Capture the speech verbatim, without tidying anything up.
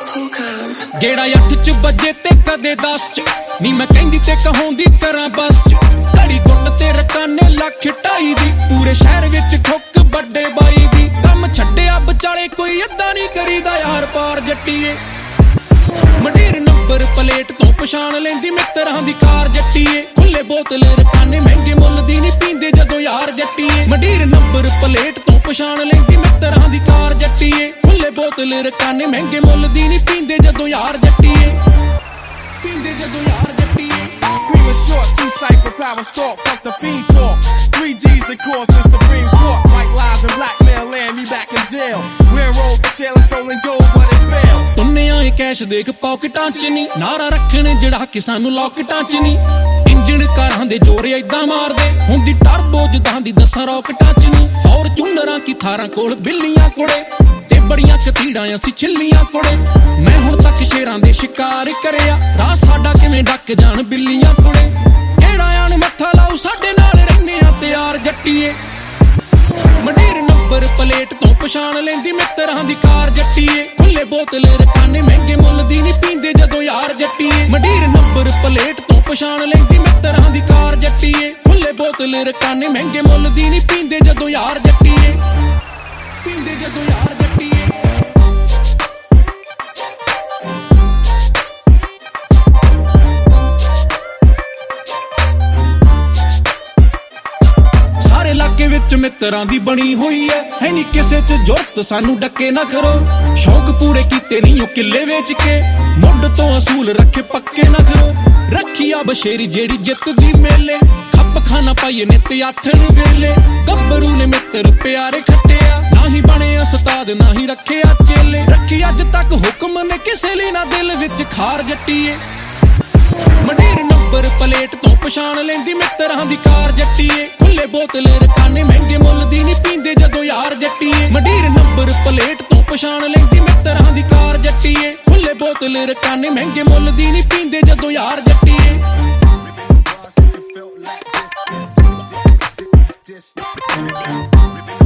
गेड़ा अठ च बजे ते कदे दस च नी मैं कहंदी ते कहाउंदी करा बस च घड़ी गुट ते रकाने लख ढाई दी पूरे शहर विच ठुक बड़े बाई दी कम छड्डिया बचाले कोई अद्दा नहीं करीदा यार पार जट्टीए मंडीर नंबर प्लेट तो पछाण लेंदी मित्तरां दी कार जट्टीए खुले बोतल रकाने महंगे मुल दी नहीं पींदे जदों यार जट्टीए मंडीर नंबर प्लेट तो पछाण लेंदी मित्तरां दी कार जट्टीए खुले बोतल रकाने महंगे मुल दी नहीं पींदे जदों यार जट्टीए पींदे जदों यार जट्टीए Cream is short, two-cycle power stalk, plus the fiend talk. Three G's that cause the Supreme Court. White lies and blackmail land me back in jail. We're roll for sale and stolen gold, but it failed. तुन्ने आए cash देख पॉकेटां च नी नारा रखने जड़ा कि सानू लॉकेटां च नी engine कारां दे जोरे ऐदां मारदे हुंदी टर्बो जदां दी दसां रॉकेटां च नी फॉर्चूनरां की थारां कोल बिल्लियां कुड़े ते बड़ियां कतीड़ां असीं छिल्लियां कुड़े मैं हुण तक शेरां दे शिकार करिया राह साडा किवें डक जाण बिल्लियां कुड़े केड़ा आण मत्था लाऊ साडे नाल रहने आ ते यार जट्टीए मंडीर नंबर प्लेट तो पछाण लेंदी मित्तरां दी कार जट्टीए खुले बोतल रकाने महंगे मुल दी नहीं पींदे जदों यार जट्टीए मंडीर नंबर प्लेट तो पछाण लेंदी मित्तरां दी कार जट्टीए खुले बोतल रकाने महंगे मुल दी नहीं पींदे जदों यार जट्टीए पींदे जदों यार जट्टीए इलाके विच मित्तरां दी बनी हुई है है नी किसे च जुरत सानू डके ना करो शौक पूरे कीते नहीं ओ किले वेच के मुंड तो असूल रखे पक्के ना करो रखिया बशेरी जेड़ी जित दी मेले खप खाना पाइए नित आथण वेले गब्बरू ने मित्र प्यारे खट्टिया ना ही बने उस्ताद ना ही रखे चेले रखी अज तक हुक्म ने किसे ली ना दिल विच खार जट्टीए मंडीर नंबर प्लेट तो पछाण लेंदी मित्तरां दी कार जट्टीए खुले बोतल रकाने महंगे मुल दी नहीं पींदे जदों यार जट्टीए मंडीर नंबर प्लेट तो पछाण लेंदी मित्तरां दी कार जट्टीए खुले बोतल रकाने महंगे मुल दी नहीं पींदे जदों यार जट्टीए This